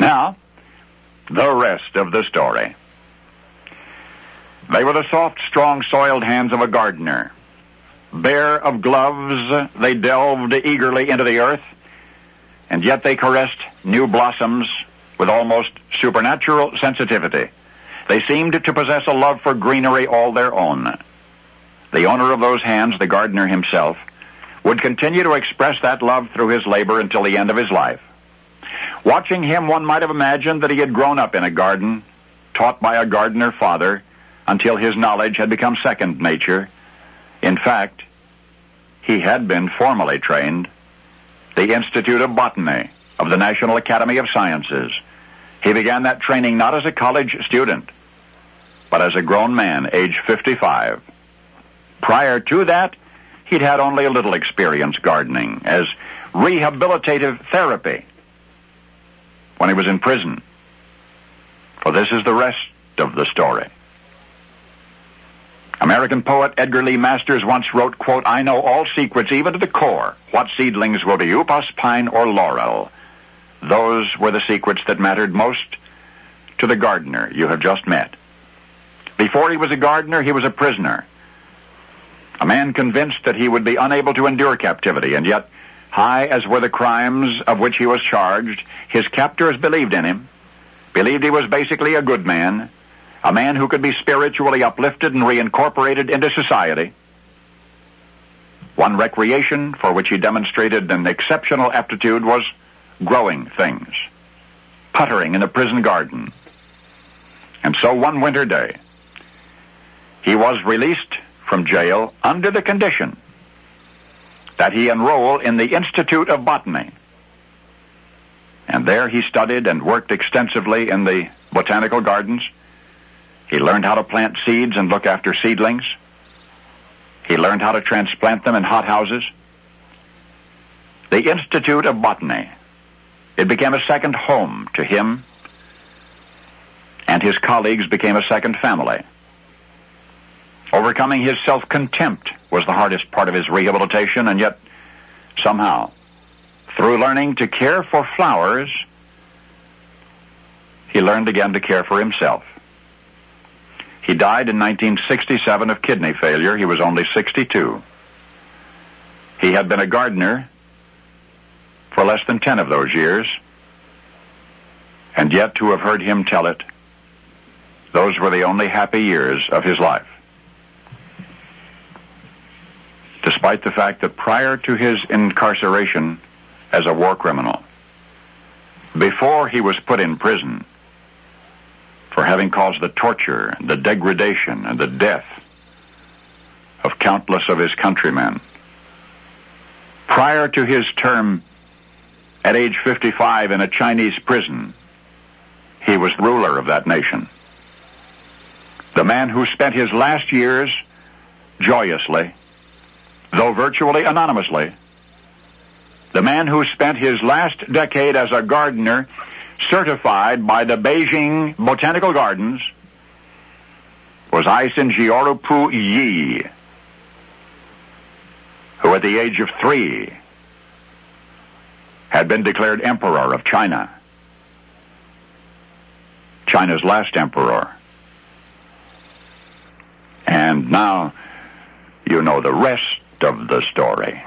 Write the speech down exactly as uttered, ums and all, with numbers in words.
Now, the rest of the story. They were the soft, strong, soiled hands of a gardener. Bare of gloves, they delved eagerly into the earth, and yet they caressed new blossoms with almost supernatural sensitivity. They seemed to possess a love for greenery all their own. The owner of those hands, the gardener himself, would continue to express that love through his labor until the end of his life. Watching him, one might have imagined that he had grown up in a garden, taught by a gardener father, until his knowledge had become second nature. In fact, he had been formally trained. The Institute of Botany of the National Academy of Sciences. He began that training not as a college student, but as a grown man, age fifty-five. Prior to that, he'd had only a little experience gardening as rehabilitative therapy when he was in prison. For this is the rest of the story. American poet Edgar Lee Masters once wrote, quote, "I know all secrets, even to the core. What seedlings will be upas, pine, or laurel?" Those were the secrets that mattered most to the gardener you have just met. Before he was a gardener, he was a prisoner. A man convinced that he would be unable to endure captivity, and yet, high as were the crimes of which he was charged, his captors believed in him, believed he was basically a good man, a man who could be spiritually uplifted and reincorporated into society. One recreation for which he demonstrated an exceptional aptitude was growing things, puttering in the prison garden. And so one winter day, he was released from jail under the condition that he enroll in the Institute of Botany. And there he studied and worked extensively in the botanical gardens. He learned how to plant seeds and look after seedlings. He learned how to transplant them in hothouses. The Institute of Botany, it became a second home to him, and his colleagues became a second family. Overcoming his self-contempt was the hardest part of his rehabilitation, and yet, somehow, through learning to care for flowers, he learned again to care for himself. He died in nineteen sixty-seven of kidney failure. He was only sixty-two. He had been a gardener for less than ten of those years, and yet to have heard him tell it, those were the only happy years of his life. Despite the fact that prior to his incarceration as a war criminal, before he was put in prison for having caused the torture, the degradation, and the death of countless of his countrymen, prior to his term at age fifty-five in a Chinese prison, he was ruler of that nation. The man who spent his last years joyously, though virtually anonymously, the man who spent his last decade as a gardener certified by the Beijing Botanical Gardens was Aisin Jioropu Yi, who at the age of three had been declared emperor of China, China's last emperor. And now you know the rest of the story.